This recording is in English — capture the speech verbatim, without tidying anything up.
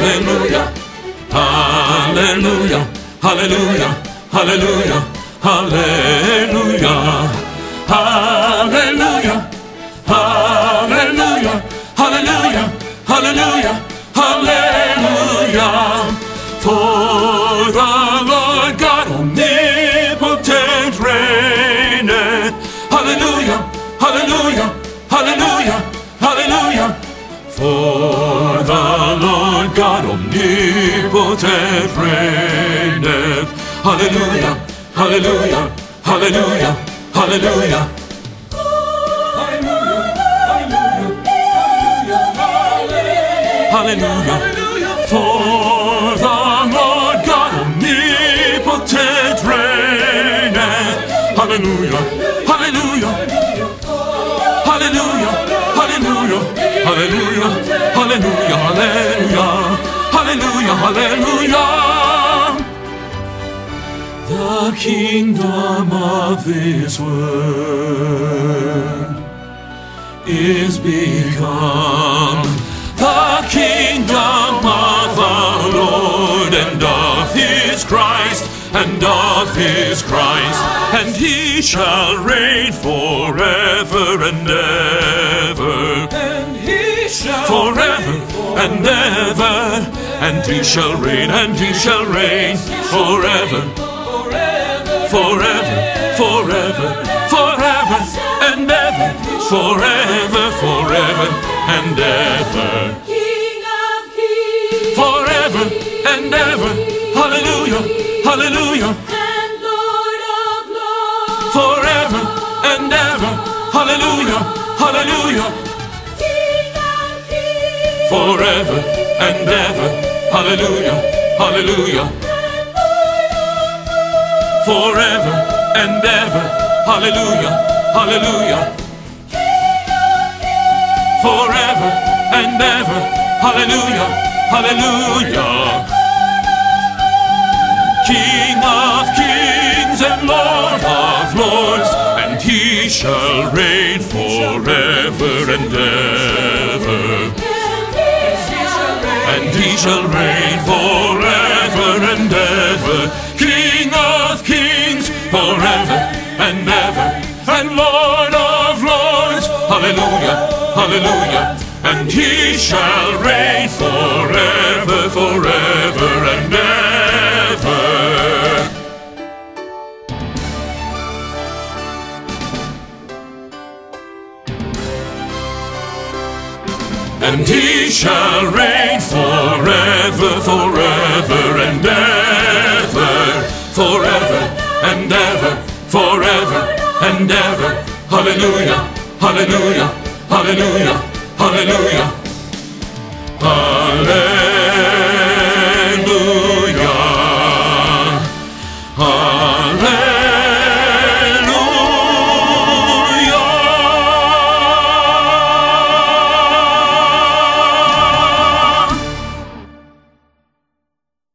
hallelujah, hallelujah, hallelujah, hallelujah, hallelujah, hallelujah, hallelujah, hallelujah, hallelujah, hallelujah. For the Lord God omnipotent reigneth. Hallelujah, hallelujah, hallelujah, hallelujah. For the Lord God omnipotent reigneth. Hallelujah, hallelujah, hallelujah, hallelujah. Hallelujah, for the Lord God omnipotent reigneth. Hallelujah, hallelujah, hallelujah, hallelujah, hallelujah, hallelujah, hallelujah, hallelujah, hallelujah. The kingdom of this world is become the kingdom of the Lord and of his Christ, and of his Christ, and he shall reign forever and ever, and he shall forever and ever, and he shall reign, and he shall reign forever, forever, forever, forever and ever, forever, forever and ever, King of kings, forever and ever. Hallelujah, hallelujah, and Lord of lords, forever and ever. Hallelujah, hallelujah, King of kings, forever and ever. Hallelujah, hallelujah, forever and ever. Hallelujah, hallelujah, forever and ever. Hallelujah, hallelujah. King of kings and Lord of lords, and he shall reign forever and ever. And he shall reign forever and ever. King of kings forever and ever, and Lord of lords. Hallelujah, hallelujah. And he shall reign forever, forever and ever. And he shall reign forever, forever and ever, forever and ever, forever and ever. Hallelujah, hallelujah, hallelujah, hallelujah, hallelujah, hallelujah.